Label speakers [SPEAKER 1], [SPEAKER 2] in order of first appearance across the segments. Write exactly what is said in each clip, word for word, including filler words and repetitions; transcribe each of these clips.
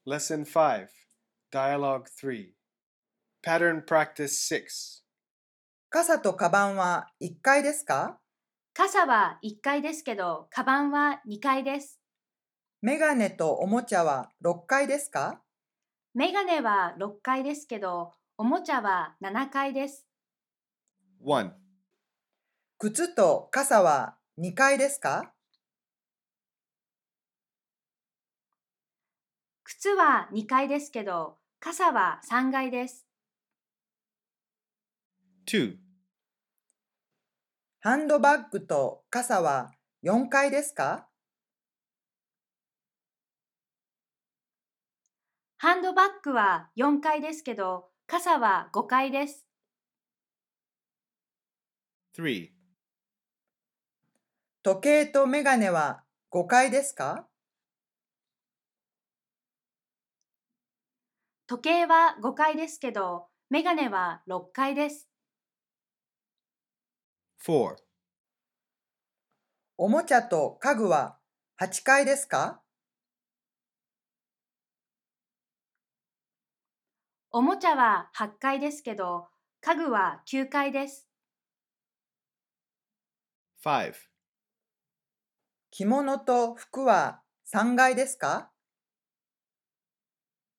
[SPEAKER 1] Lesson five, Dialogue three. Pattern Practice six.
[SPEAKER 2] 傘とカバンはいっかいですか？
[SPEAKER 3] 傘はいっかいですけど、カバンはにかいです。
[SPEAKER 2] メガネとおもちゃはろっかいですか？
[SPEAKER 3] メガネはろっかいですけど、おもちゃはななかいです。
[SPEAKER 1] one.
[SPEAKER 2] 靴と傘はにかいですか？
[SPEAKER 3] 靴はにかいですけど、傘はさんがいです。
[SPEAKER 1] two.
[SPEAKER 2] ハンドバッグと傘はよんかいですか？
[SPEAKER 3] ハンドバッグはよんかいですけど、傘はごかいです。
[SPEAKER 1] three.
[SPEAKER 2] 時計とメガネはごかいですか？
[SPEAKER 3] 時計はごかいですけど、メガネはろっかいです。
[SPEAKER 1] four.
[SPEAKER 2] おもちゃと家具ははちかいですか？
[SPEAKER 3] おもちゃははっかいですけど、家具はきゅうかいです。
[SPEAKER 1] five.
[SPEAKER 2] 着物と服はさんがいですか？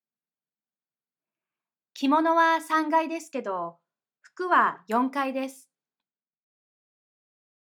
[SPEAKER 3] 着物はさんがいですけど、服はよんかいです。